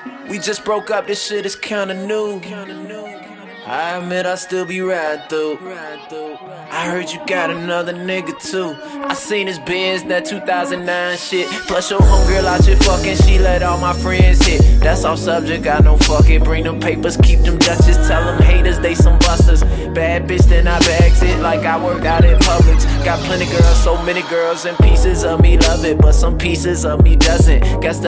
We just broke up, this shit is kinda new. I admit I still be riding through. I heard you got another nigga too. I seen his Benz, that 2009 shit. Plus your homegirl out here fucking, she let all my friends hit. That's off subject, I know fuck it. Bring them papers, keep them Dutchess. Tell them haters they some busters. Bad bitch, then I bags it like I work out in Publix. Got plenty girls, so many girls, and pieces of me love it, but some pieces of me doesn't. Guess